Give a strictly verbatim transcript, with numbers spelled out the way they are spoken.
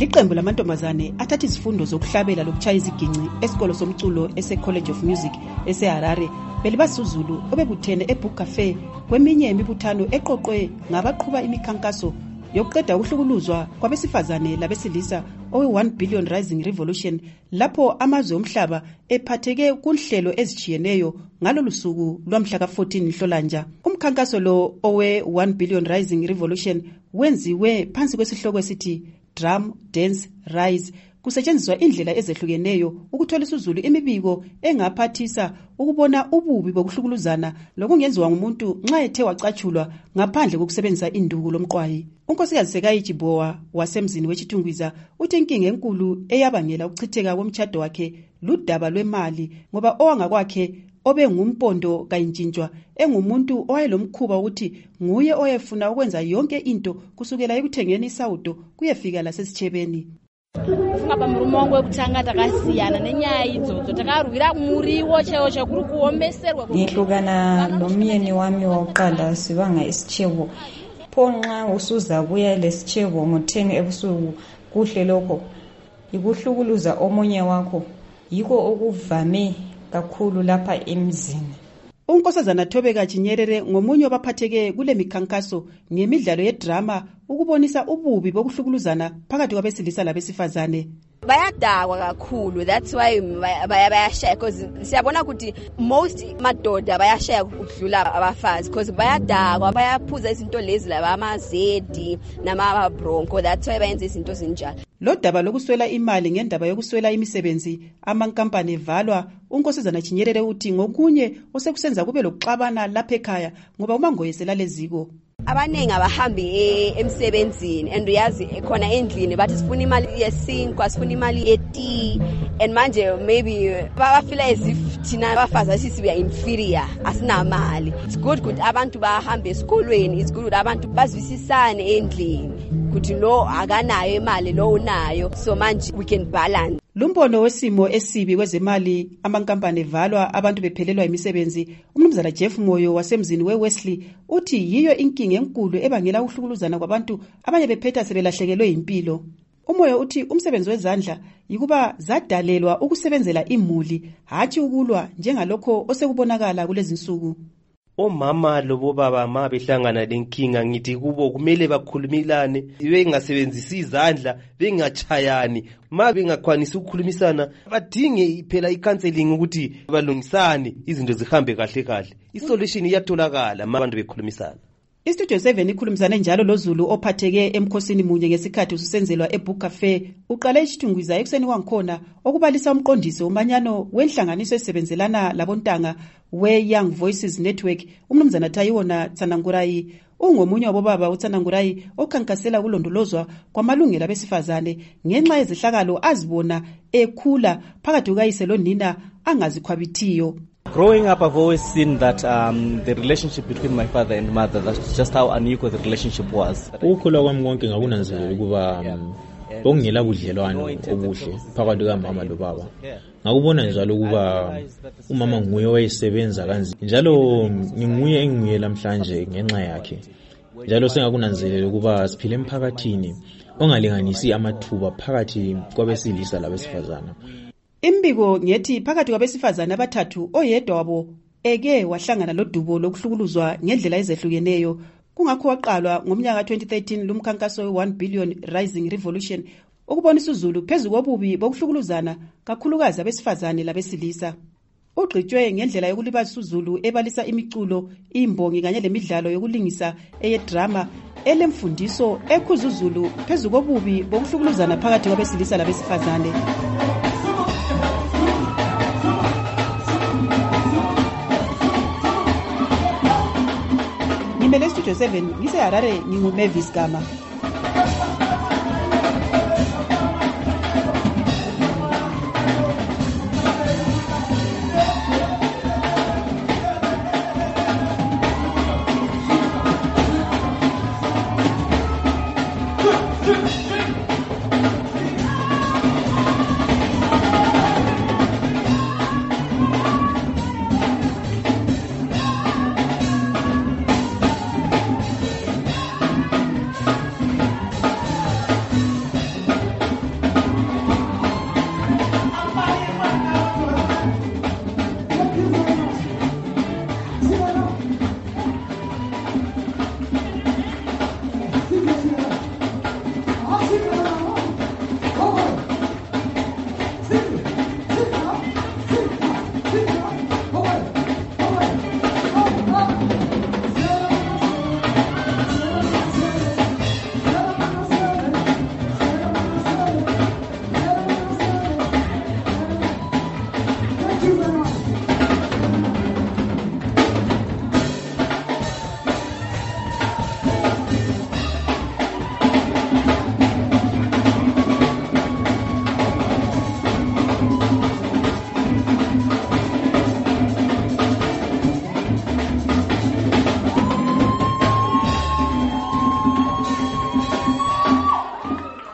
Iqembu lamantombazane athatha izifundo zokuhlabela lokuchaya iziginci esikolo somculo ese College of Music ese Harare belibasuzulu obebuthene eBook Cafe kweminye imibuthano eqoqwe ngabaqhuba imikhankaso yokuqeda ukuhlukuluzwa kwabesifazane labesilisa owe one billion Rising Revolution lapho amazwe omhlaba ephatheke kunhlelo ezijiyeneyo ngalolu suku lwamhla ka fourteen Nhlolanja. Umkhankaso lo owe one billion Rising Revolution wenziwe phansi kwesihloko esithi Drum, Dance, Rise, kusetshenziswa indlela ezehlukeneyo ukuthola isizulu imibiko engaphathisa ukubona ububi bokuhlukuluzana lokungenziwa ngumuntu nxa ethe wacatshulwa ngaphandle kokusebenzisa induku lomqwayi. Unkosikazi Sekayi Jibowa wasemzini weChitungwiza uthi inkinga enkulu eyabangela ukuchitheka komtshado wakhe ludaba lwemali ngoba owangakwakhe obe ngumpondo kayintshintshwa engumuntu owayelomkhuba ukuthi nguye oyefuna ukwenza yonke into kusukela ekuthengeni isawudo kuyefika lasesitshebeni. Ngaba murumongo wekuthanga takasiyana nenyaya idzodzo takarwira muriwo cheo chakuri kuombeserwa ngihlukana nomyeni wami wokuqala sibanga isitshebo phonxa usuzabuya lesitshebo ngo-ten ebusuku kuhle lokho ikuhlukuluza omunye wakho yiko okuvame kakhulu lapha emzini. Unkosazana Thobeka Chinyerere ngomunye wabaphatheke kule mikhankaso ngemidlalo yedrama ukubonisa ububi bokuhlukuluzana phakathi kwabesilisa labesifazane. Bayadakwa kakhulu, that's why bayashaya because siyabona ukuthi most madoda bayashaya ukudlula abafazi because bayadakwa bayaphuza izinto lezi laba amazedi nama bronco, that's why bayenza izinto zinjalo. Lo daba lokuswela imali ngendaba yokuswela imisebenzi amankampani evalwa unkosazana Chinyerere uthi ngokunye osekusenza kube lokuxabana lapha ekhaya ngoba umangoyesela leziko. Abanengi abahambi emsebenzini and uyazi khona endlini bathi sifuna imali yesinkwa sifuna imali yeti and manje maybe bafila as if thina abafazi sisi we are inferior asinamali. It's good ukuthi abantu bahambe esikolweni, it's good ukuthi abantu bazivisisane endlini ukuthi lo akanayo imali lo unayo so manje we can balance. Lumbono wesimo esibi kwezemali amankampani evalwa abantu bephelelwa imisebenzi umnumzana Jeff Moyo wasemzini weWesley uthi yiyo inkinga enkulu ebangela ukuhlukuluzana kwabantu abanye bephetha sebelahlekelwe impilo. Umoyo uthi umsebenzi wezandla yikuba zadalelwa ukusebenzela imuli hathi ukulwa njengalokho osekubonakala kulezi insuku. Omama lobo baba ma behlangana lenkinga ngithi kubo kumele bakhulumilane bengasebenzisi izandla bengachayani ma bengakwanisi ukukhulumisana badinge phela icounseling ukuthi balungisane izinto zihambe kahle kahle. Isolution iyatholakala abantu bekhulumisana. Istudio seven ikhulumizane njalo loZulu ophatheke emkhosini munye ngesikhathi ususenzelwa eBook Cafe uqale eChitungwiza ekuseni wankhona okubalisa umqondisi umanyano wenhlanganiso esebenzelana labontanga we-Young Voices Network umnumzana Tayiwona Tsanangurayi ungomunye wabobaba uTsanangurayi okhankasela kulondolozwa kwamalungelo abesifazane ngenxa yezihlakalo azibona ekhula phakathi kukayise lonina angazikhwabithiyo. Growing up, I've always seen that um, the relationship between my father and mother, that's just how unequal the relationship was. Ukukhula kwami konke ngakunanzelela ukuba bongela budlelwano obuhle phakathi kamama lobaba. Ngakubona njalo ukuba umama nguye owayesebenza kanzima. Njalo nginguye enguye lamhlanje ngenxa yakhe. Njalo sengakunanzelela ukuba siphile emphakathini ongalinganisi amathuba phakathi kwabesilisa labesifazana. Imbiko ngethi phakathi kwabesifazana abathathu oyedwa wabo eke wahlangana lodubo lokuhlukuluzwa ngendlela ezehlukeneyo kungakho waqalwa ngomnyaka twenty thirteen lumkhankaso we one billion Rising Revolution ukubonisa uZulu phezulu kobubi bokuhlukuluzana kakhulukazi abesifazane labesilisa. Ugqitshwe ngendlela yokulibasa uZulu ebalisa imiculo, imbongi kanye lemidlalo yokulingisa eyedrama elemfundiso ekhuza uZulu phezulu kobubi bokuhlukuluzana phakathi kwabesilisa labesifazane. Ngimele Studio seven ngise Harare nginguMavis Gama.